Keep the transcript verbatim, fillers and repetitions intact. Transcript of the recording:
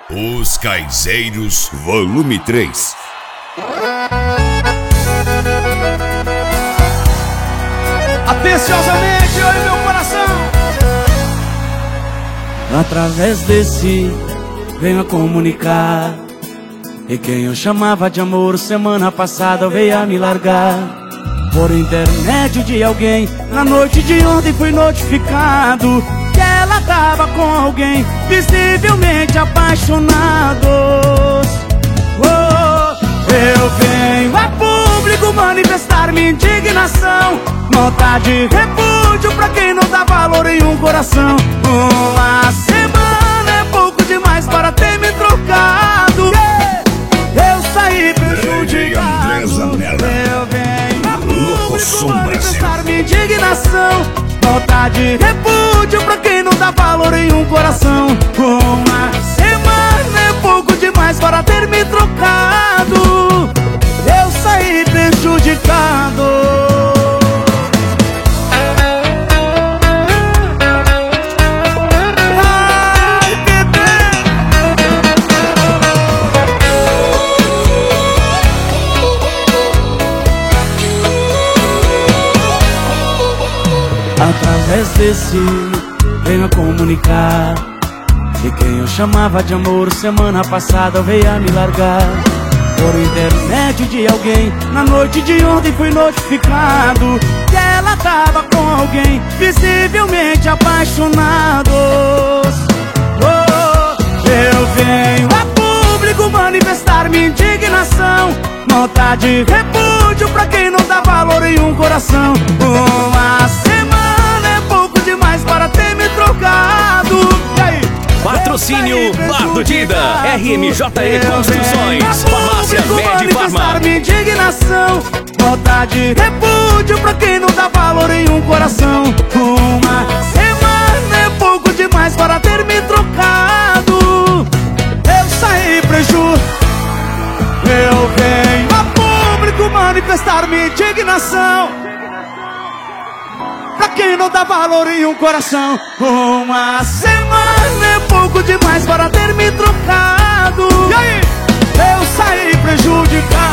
Os Caizeiros, volume três. Atenciosamente, oi meu coração. Através desse, venho a comunicar. E quem eu chamava de amor semana passada veio a me largar. Por intermédio de alguém, na noite de ontem fui notificado que ela tava com alguém, visivelmente apaixonados. Oh, eu venho a público manifestar minha indignação, nota de repúdio pra quem não dá valor em um coração. Uma semana é pouco demais para ter me trocado. Eu saí prejudicado. Eu venho a público manifestar minha indignação, nota de repúdio pra quem não dá valor em um coração. Uma semana é pouco demais para ter me trocado. Eu saí prejudicado. Através desse, venho a comunicar que quem eu chamava de amor semana passada veio a me largar. Por intermédio de alguém, na noite de ontem fui notificado que ela tava com alguém, visivelmente apaixonados. Oh, eu venho a público manifestar minha indignação, nota de repúdio pra quem não dá valor em um coração. Uma semana é pouco demais para ter me trocado. E aí? Patrocínio Bar do Dida, R M J E Construções, Farmácia Med Farma. Minha indignação, nota de repúdio pra quem não dá valor em um coração. Uma semana é pouco demais para ter me trocado. Eu saí preju. Eu venho a público manifestar minha indignação pra quem não dá valor em um coração. Uma semana é pouco demais para ter me trocado. E aí? Eu saí prejudicado.